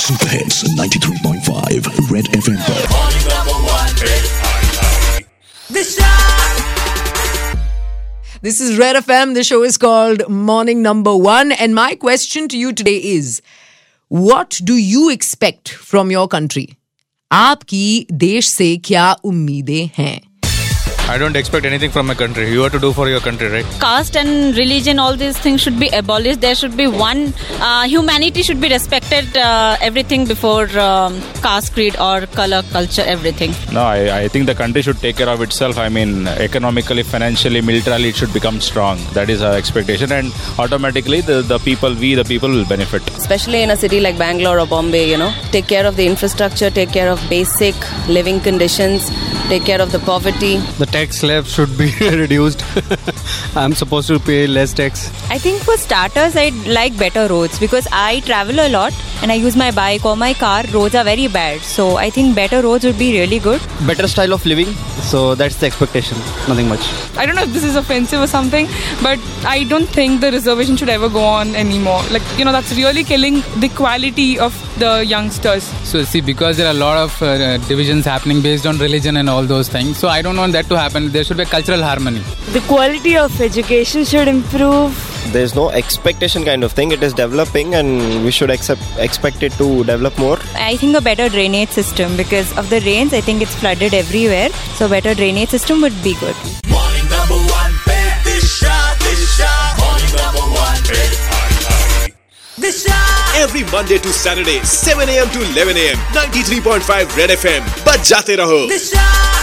Super hits 93.5 red FM पर। This is Red FM. The show is called Morning Number 1. And my question to you today is, what do you expect from your country? आपकी देश से क्या उम्मीदें हैं? I don't expect anything from my country. You have to do for your country, right? Caste and religion, all these things should be abolished. There should be one. Humanity should be respected. Everything before caste, creed, or color, culture, everything. No, I think the country should take care of itself. I mean, economically, financially, militarily, it should become strong. That is our expectation, and automatically, the people will benefit. Especially in a city like Bangalore or Bombay, take care of the infrastructure, take care of basic living conditions, take care of the poverty. The tax slab should be reduced. I'm supposed to pay less tax. I think for starters, I'd like better roads because I travel a lot and I use my bike or my car. Roads are very bad. So I think better roads would be really good. Better style of living. So that's the expectation. Nothing much. I don't know if this is offensive or something, but I don't think the reservation should ever go on anymore. That's really killing the quality of the youngsters. So see, because there are a lot of divisions happening based on religion and all those things. So I don't want that to happen. There should be a cultural harmony. The quality of education should improve. There's no expectation kind of thing. It is developing and we should expect it to develop more. I think a better drainage system because of the rains. I think it's flooded everywhere. So better drainage system would be good. Morning number 1 पे Disha Morning number 1 पे Disha. Every Monday to Saturday 7 a.m. to 11 a.m. 93.5 Red FM बज जाते रहो Disha.